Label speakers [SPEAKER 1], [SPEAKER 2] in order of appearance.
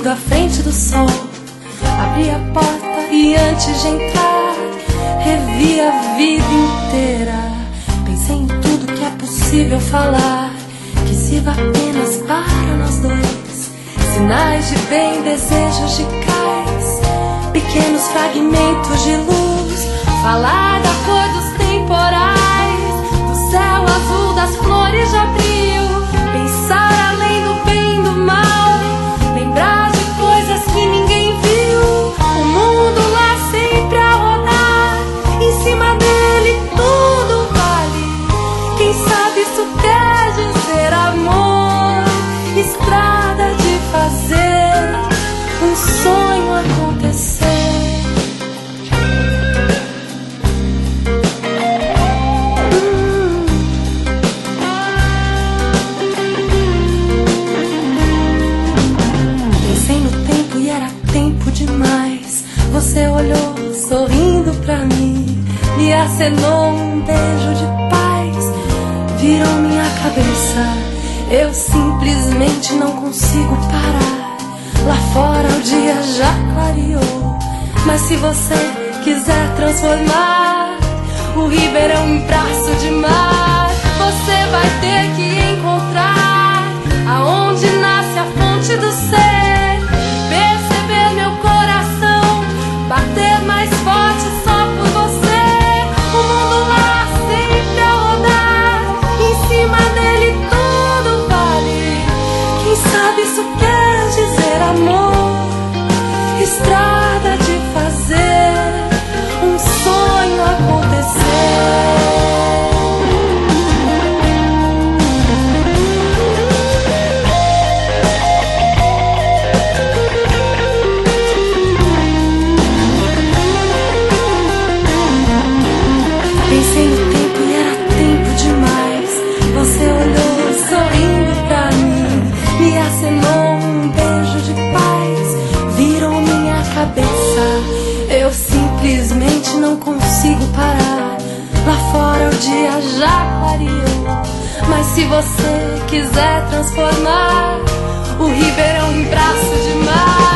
[SPEAKER 1] tudo à frente do sol. Abri a porta e antes de entrar revi a vida inteira. Pensei em tudo que é possível falar, que sirva apenas para nós dois. Sinais de bem, desejos de cais, pequenos fragmentos de luz. Falar da cor dos temporais, do céu azul, das flores de abril. Pensar além do bem e do mal, lembrar de coisas que ninguém viu. O mundo lá sempre a rodar, em cima dele tudo vale. Quem sabe isso quer dizer amor, estrada de fazer um sonho acontecer. Pensei no tempo e era tempo demais. Você olhou sorrindo pra mim, me acenou um beijo de paz, virou minha cabeça. Eu simplesmente não consigo parar. Lá fora o dia já clareou, mas se você quiser transformar o Ribeirão em braço de mar, você vai ter que encontrar aonde nasce a fonte do ser, perceber meu coração bater mais forte só por você. O mundo lá sempre a rodar, em cima dele tudo vale. Quem sabe isso quer dizer amor, estrada de fazer um sonho acontecer. Pensei no tempo e era tempo demais. Você olhou sorrindo pra mim, me acenou um beijo de paz, virou minha cabeça. Eu simplesmente não consigo parar. Lá fora o dia já clareou, mas se você quiser transformar o Ribeirão em braço de mar,